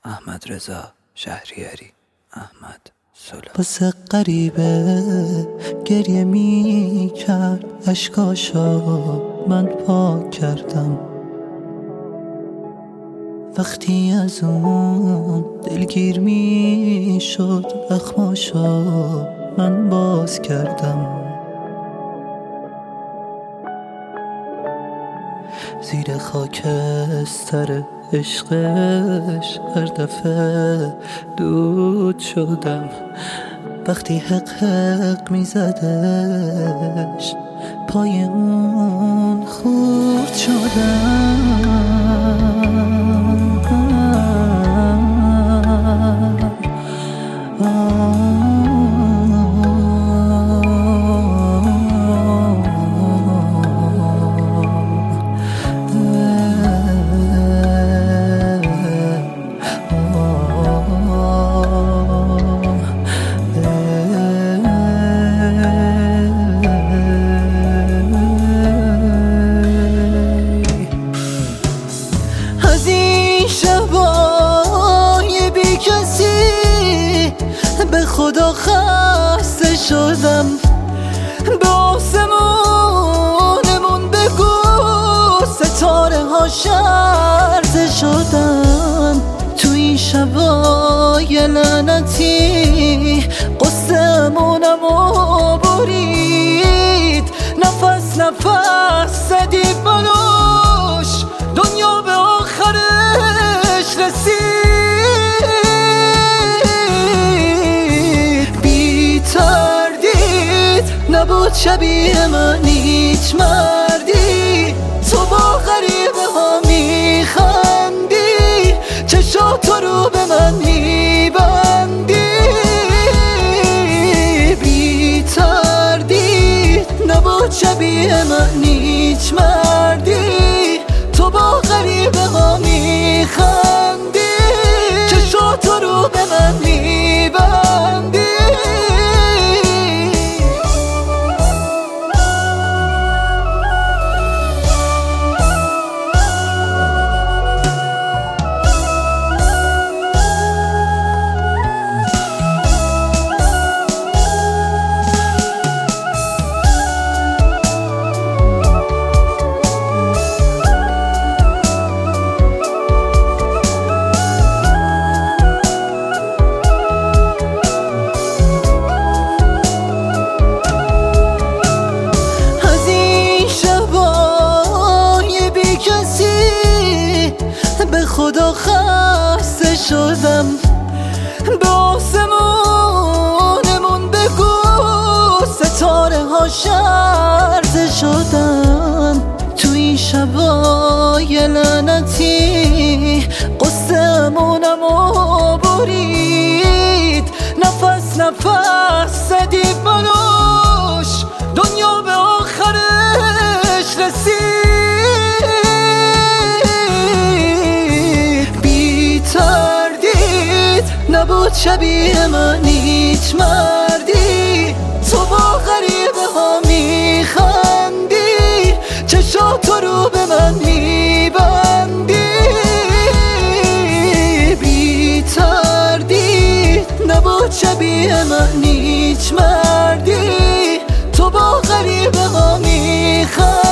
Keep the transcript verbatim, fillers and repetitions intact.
احمد رضا شهریاری. احمد سلام. واسه غریبه گریه می کرد، اشکاشا من پاک کردم. وقتی از اون دلگیر می شد، اخماشا من باز کردم. زیر خاکستر عشقش هر دفعه دود شدم. وقتی حق حق می زدش، پای اون خورد شدم. به خدا خسته شدم. به آسمونمون بگو ستاره ها شرزه شدن. تو این شبای لعنتی قصه‌مونمو برید. نفس نفس زدی بلوش، دنیا به آخرش رسید. نبود شبیه من هیچ مردی، تو با غریبه ها میخندی، چشاتو رو به من میبندی. بی تردید نبود شبیه من هیچ مردی، تو با غریبه ها میخندی، چشاتو رو به من میبندی. به خدا خسته شدم. به آسمونمون بگو ستاره ها شرزه شدن. تو این شبای لعنتی قصه‌مونمو برید. نفس نفس زدی بلوش، دنیا به آخرش رسید. نبود شبیه من هیچ مردی، تو با غریبه ها میخندی، چشاتو رو به من میبندی. بی تردید نبود شبیه من هیچ مردی، تو با غریبه ها میخندی.